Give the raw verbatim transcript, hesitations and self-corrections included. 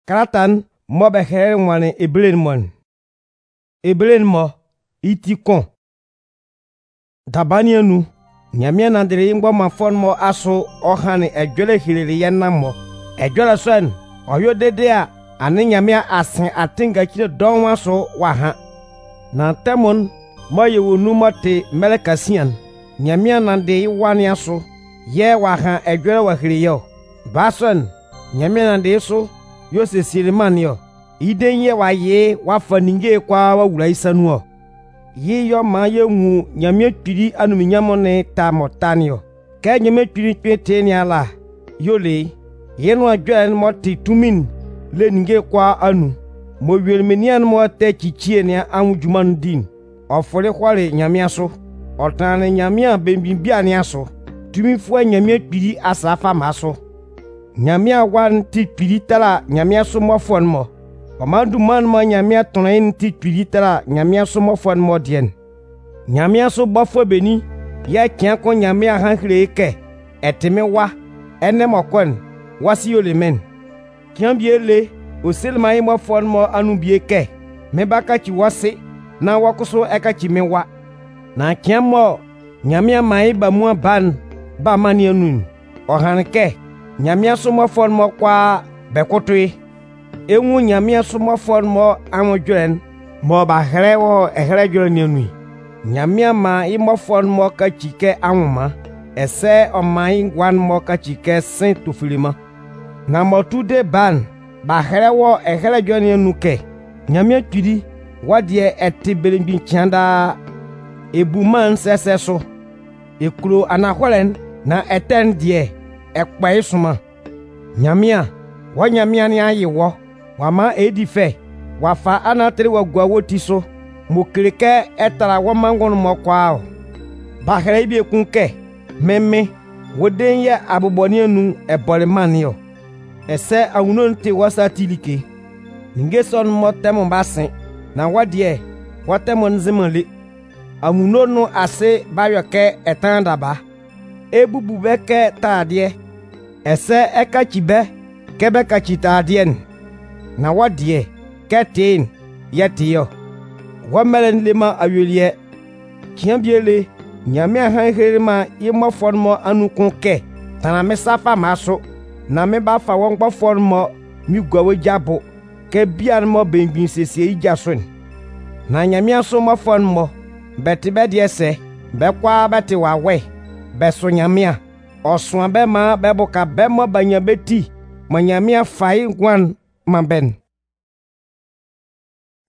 Kratan mo be here wane eblen mon. Eblen mo iti kon. Dabania nu nyamia nandere ingbo mafon mo aso ohane edwele hiliri yenna mo. Edwele swen oyo dede a ane nyamia asen atinga kire donwa so waha. Na temon mo yewonu mote melekasian. Nyamia nande iwani aso ye waha edwele wahiri yo. Baswen nyamia nande so yo se siriman yo. Idenye wa ye wafa ninge kwa wa wula isanu o. Ye yo ma ye ngu nyamia twiri anumi nyamone ta motani yo. Ke nyamia twiri twete ni ala. Yo le ye no adwen moti tumin le ninge kwa anu. Mo welmenian mo te chichie ni anu juman din. Ofole kwale nyamia so. Otane nyamia bembibia ni aso. Tumi fwa nyamia twiri asafa maso. Nyamia wan ti twiri tala nyamia so mo fon mo. Omandu man ma nyamia tonayin ti twiri tala nyamia so mo fon mo dien. Nyamia so bafo beni ya kian ko nyamia hankre ke eteme wa ene mo kon wasi yo le men. Kian bie le o selma yi mo fon mo anu bie ke me baka chi wase na wakoso eka chi me wa. Na kian mo nyamia mai ba mu ban ba mani anu o hanke nyamia so mo fon mo kwa bekotwe. Enwu nyamia so mo fon mo amodwen mo ba here wo ehere dwen ni. Nyamia ma i mo fon mo ka chike anwuma ese o mai gwan mo ka chike sin tufilima. Na mo tude ban ba here wo ehere dwen ni ke. Nyamia twiri wadie etibelin bin chanda ebuman sese so. Ekuro anaholen na eten die ekpa isuma. Nyamia wa nyamia ni ayewo wama edife wafa anatri wagwa wotiso mukirike etara wamangon mokwao bahre ibi kunke meme wodenye abuboni enu ebolemanio ese awunonte wasatilike ningeson motem basin na wadie watemon zimale awunono ase bayoke etandaba ebububeke tadie ese ekachibe kebe kachita adien na wadie ketin yetiyo wamelen lema awelie kiambiele nyamia hanherema yemo fonmo anu konke tana me safa maso na me ba fa won fonmo mi gwawe jabo ke bian mo bengbin sese ijason na nyamia so mo fonmo betibe de ese be kwa beti wawe be so nyamia oso be ma be boka be mo banya beti mo nyamia fai gwan mamben.